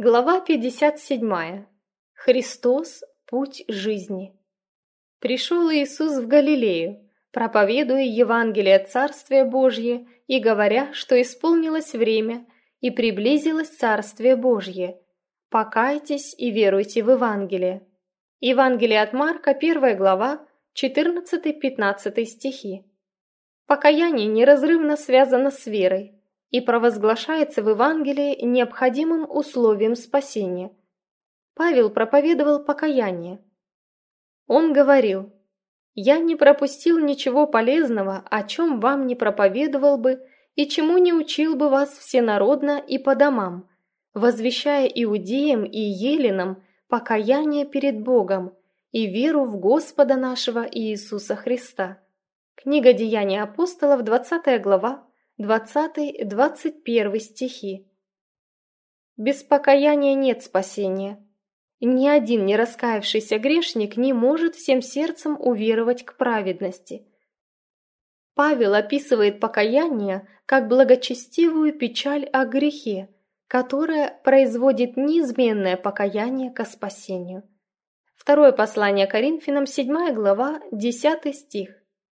Глава 57. Христос – путь жизни. Пришел Иисус в Галилею, проповедуя Евангелие Царствия Божье и говоря, что исполнилось время и приблизилось Царствие Божье. Покайтесь и веруйте в Евангелие. Евангелие от Марка, 1 глава, 14-15 стихи. Покаяние неразрывно связано с верой и провозглашается в Евангелии необходимым условием спасения. Павел проповедовал покаяние. Он говорил: «Я не пропустил ничего полезного, о чем вам не проповедовал бы и чему не учил бы вас всенародно и по домам, возвещая иудеям и еленам покаяние перед Богом и веру в Господа нашего Иисуса Христа». Книга Деяний апостолов, 20 глава, 20-21 стихи. Без покаяния нет спасения. Ни один не раскаявшийся грешник не может всем сердцем уверовать к праведности. Павел описывает покаяние как благочестивую печаль о грехе, которая производит неизменное покаяние ко спасению. Второе послание Коринфянам, 7 глава, 10 стих.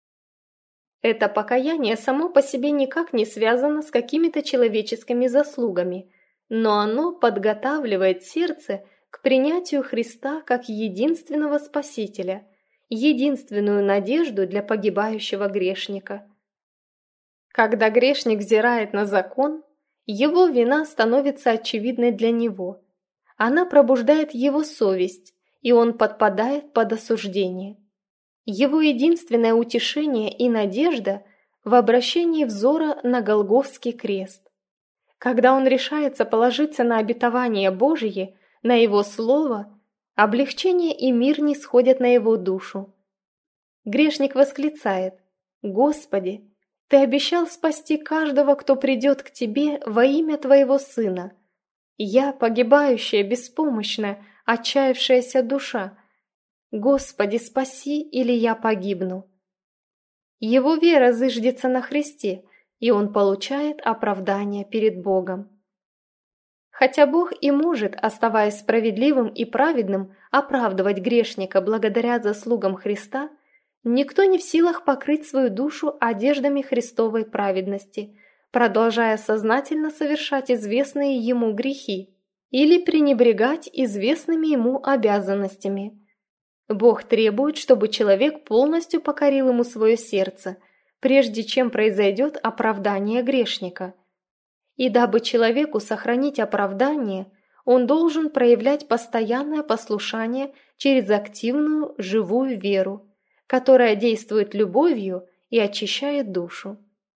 Это покаяние само по себе никак не связано с какими-то человеческими заслугами, но оно подготавливает сердце к принятию Христа как единственного Спасителя, единственную надежду для погибающего грешника. Когда грешник взирает на закон, его вина становится очевидной для него. Она пробуждает его совесть, и он подпадает под осуждение. Его единственное утешение и надежда в обращении взора на Голгофский крест. Когда он решается положиться на обетование Божие, на Его Слово, облегчение и мир нисходят на его душу. Грешник восклицает: «Господи, Ты обещал спасти каждого, кто придет к Тебе во имя Твоего Сына. Я погибающая, беспомощная, отчаявшаяся душа. Господи, спаси, или я погибну». Его вера зыждется на Христе, и он получает оправдание перед Богом. Хотя Бог и может, оставаясь справедливым и праведным, оправдывать грешника благодаря заслугам Христа, никто не в силах покрыть свою душу одеждами Христовой праведности, продолжая сознательно совершать известные ему грехи или пренебрегать известными ему обязанностями. Бог требует, чтобы человек полностью покорил ему свое сердце, прежде чем произойдет оправдание грешника. И дабы человеку сохранить оправдание, он должен проявлять постоянное послушание через активную, живую веру, которая действует любовью и очищает душу.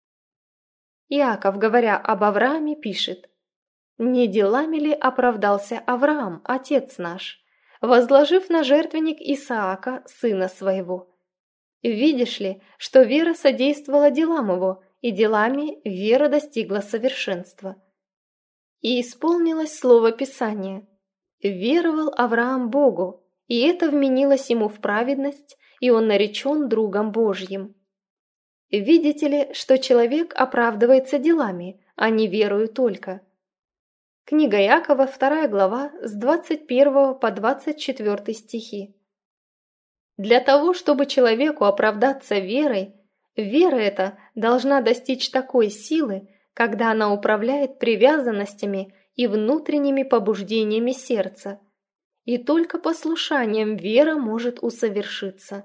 Иаков, говоря об Аврааме, пишет: «Не делами ли оправдался Авраам, отец наш, возложив на жертвенник Исаака, сына своего? Видишь ли, что вера содействовала делам его, и делами вера достигла совершенства. И исполнилось слово Писания: веровал Авраам Богу, и это вменилось ему в праведность, и он наречен другом Божьим». Видите ли, что человек оправдывается делами, а не верою только. Книга Иакова, 2 глава, с 21 по 24 стихи. Для того, чтобы человеку оправдаться верой, вера эта должна достичь такой силы, когда она управляет привязанностями и внутренними побуждениями сердца, и только послушанием вера может усовершиться.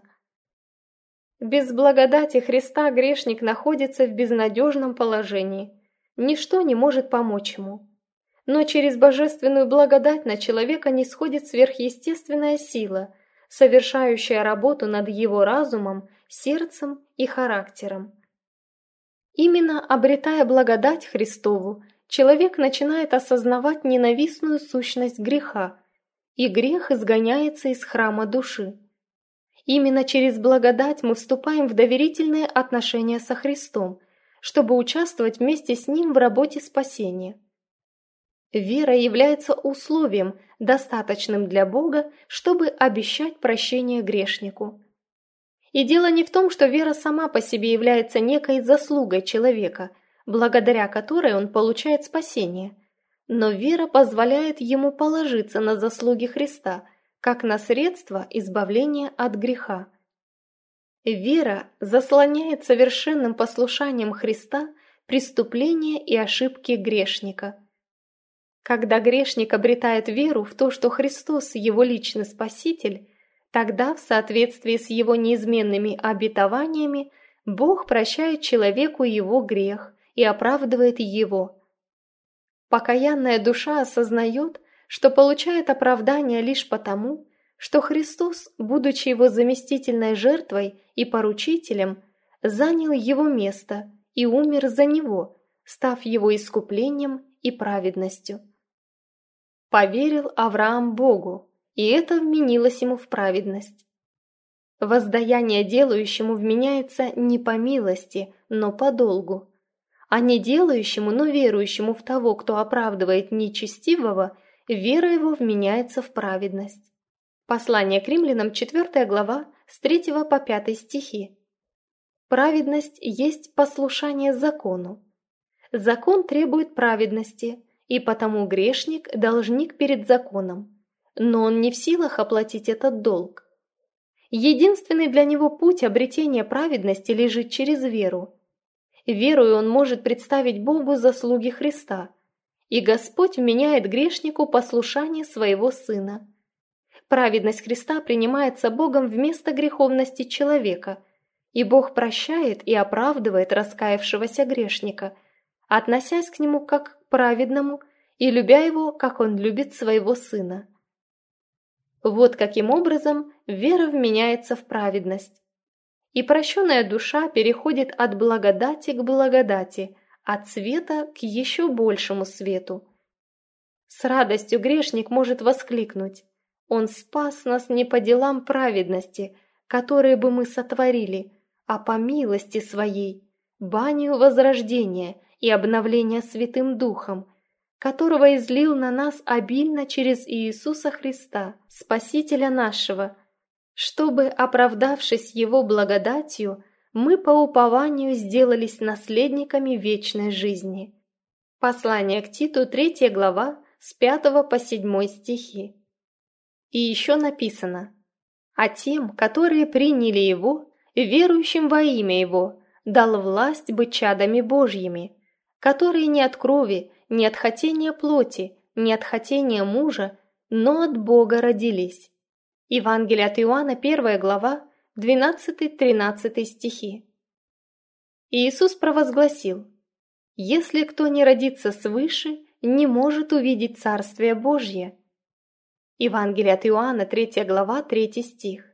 Без благодати Христа грешник находится в безнадежном положении, ничто не может помочь ему. Но через божественную благодать на человека нисходит сверхъестественная сила, совершающая работу над его разумом, сердцем и характером. Именно обретая благодать Христову, человек начинает осознавать ненавистную сущность греха, и грех изгоняется из храма души. Именно через благодать мы вступаем в доверительные отношения со Христом, чтобы участвовать вместе с Ним в работе спасения. Вера является условием, достаточным для Бога, чтобы обещать прощение грешнику. И дело не в том, что вера сама по себе является некой заслугой человека, благодаря которой он получает спасение, но вера позволяет ему положиться на заслуги Христа, как на средство избавления от греха. Вера заслоняет совершенным послушанием Христа преступления и ошибки грешника. Когда грешник обретает веру в то, что Христос – его личный Спаситель, тогда, в соответствии с его неизменными обетованиями, Бог прощает человеку его грех и оправдывает его. Покаянная душа осознает, что получает оправдание лишь потому, что Христос, будучи его заместительной жертвой и поручителем, занял его место и умер за него, став его искуплением и праведностью. Поверил Авраам Богу, и это вменилось ему в праведность. Воздаяние делающему вменяется не по милости, но по долгу, а не делающему, но верующему в того, кто оправдывает нечестивого, вера его вменяется в праведность. Послание к Римлянам, 4 глава, с 3 по 5 стихи. Праведность есть послушание закону. Закон требует праведности, и потому грешник – должник перед законом, но он не в силах оплатить этот долг. Единственный для него путь обретения праведности лежит через веру. Верою он может представить Богу заслуги Христа, и Господь вменяет грешнику послушание своего Сына. Праведность Христа принимается Богом вместо греховности человека, и Бог прощает и оправдывает раскаявшегося грешника, относясь к нему как к праведному и любя его, как он любит своего Сына. Вот каким образом вера вменяется в праведность. И прощенная душа переходит от благодати к благодати, от света к еще большему свету. С радостью грешник может воскликнуть: «Он спас нас не по делам праведности, которые бы мы сотворили, а по милости Своей, банию возрождения и обновления Святым Духом, которого излил на нас обильно через Иисуса Христа, Спасителя нашего, чтобы, оправдавшись Его благодатью, мы по упованию сделались наследниками вечной жизни». Послание к Титу, 3 глава, с 5 по 7 стихи. И еще написано: «А тем, которые приняли Его, верующим во имя Его, дал власть быть чадами Божьими, которые не от крови, не от хотения плоти, не от хотения мужа, но от Бога родились». Евангелие от Иоанна, 1 глава, 12-13 стихи. Иисус провозгласил: «Если кто не родится свыше, не может увидеть Царствие Божье». Евангелие от Иоанна, 3 глава, 3 стих.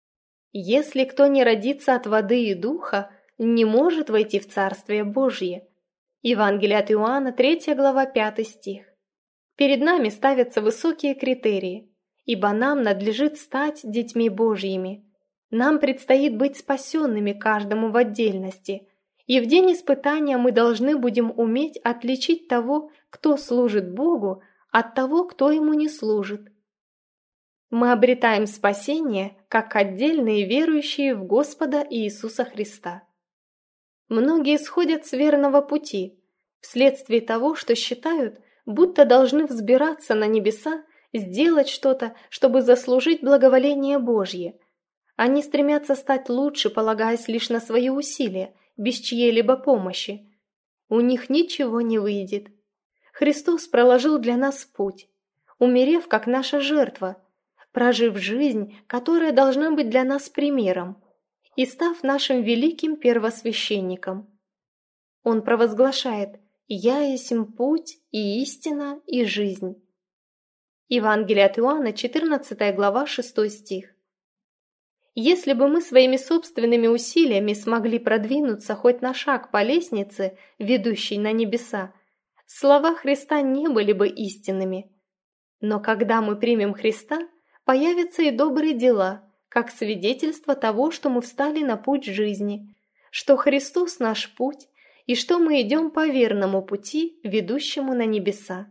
«Если кто не родится от воды и духа, не может войти в Царствие Божье». Евангелие от Иоанна, 3 глава, 5 стих. Перед нами ставятся высокие критерии, ибо нам надлежит стать детьми Божьими. Нам предстоит быть спасенными каждому в отдельности, и в день испытания мы должны будем уметь отличить того, кто служит Богу, от того, кто Ему не служит. Мы обретаем спасение, как отдельные верующие в Господа Иисуса Христа. Многие сходят с верного пути, вследствие того, что считают, будто должны взбираться на небеса, сделать что-то, чтобы заслужить благоволение Божье. Они стремятся стать лучше, полагаясь лишь на свои усилия, без чьей-либо помощи. У них ничего не выйдет. Христос проложил для нас путь, умерев как наша жертва, прожив жизнь, которая должна быть для нас примером, и став нашим великим первосвященником. Он провозглашает: «Я есмь путь и истина и жизнь». Евангелие от Иоанна, 14 глава, 6 стих. Если бы мы своими собственными усилиями смогли продвинуться хоть на шаг по лестнице, ведущей на небеса, слова Христа не были бы истинными. Но когда мы примем Христа, появятся и добрые дела, как свидетельство того, что мы встали на путь жизни, что Христос наш путь и что мы идем по верному пути, ведущему на небеса.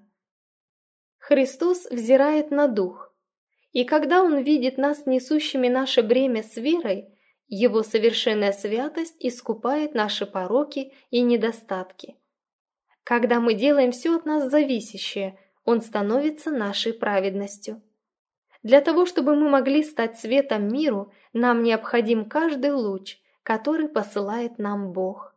Христос взирает на дух, и когда Он видит нас несущими наше бремя с верой, Его совершенная святость искупает наши пороки и недостатки. Когда мы делаем все от нас зависящее, Он становится нашей праведностью. Для того, чтобы мы могли стать светом миру, нам необходим каждый луч, который посылает нам Бог.